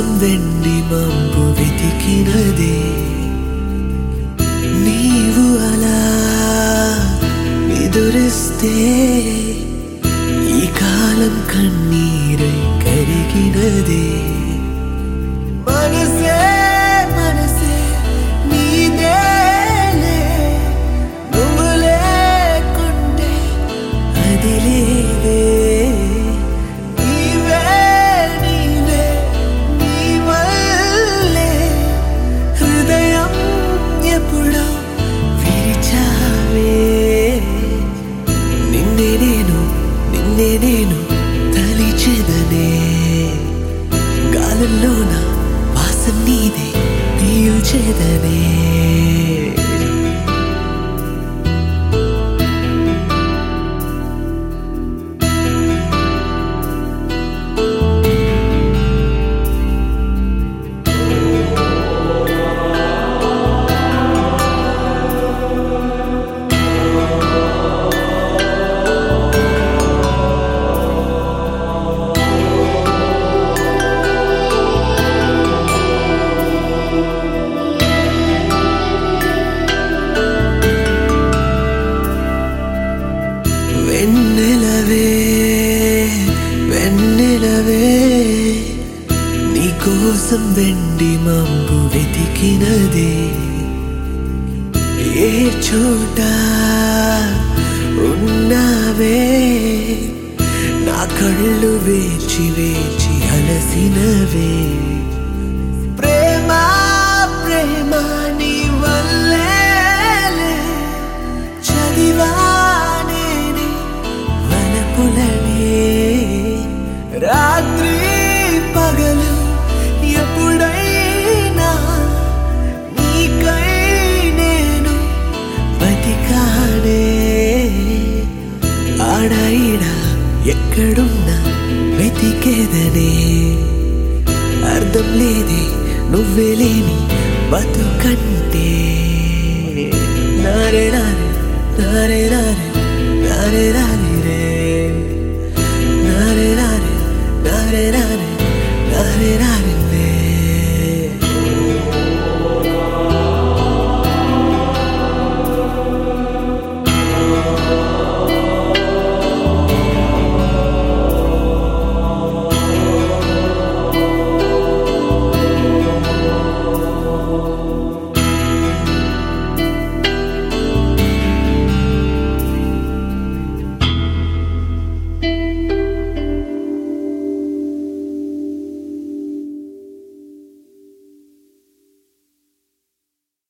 కోసం వెండి మబ్బు వెతికినదే నీవు అలా ఎదురిస్తే ఈ కాలం కన్నీరై కరిగినదే మనసే మనసే నీదేలే నువ్వు లేకుంటే అది లేదే నేను తలిచెదనే గాలుల్లోన వాసన నీదే పీల్చెదనే వెన్నెలవే నీకోసం వెండి మబ్బు వెతికినదే ఏ చోట ఉన్నావే నా కళ్ళు వేచి వేచి అలసినవే ప్రేమ ప్రేమ నీ వల్లే చదివానే వలపులనే రాత్రి పగలు ఎప్పుడైనా నీకై నేను బతికానే ఆడాయిడా ఎక్కడున్నా వెతికేదనే అర్థం లేదే నువ్వే లేని బతుకంటే నారే నారే నారే నారే నారే నారే రే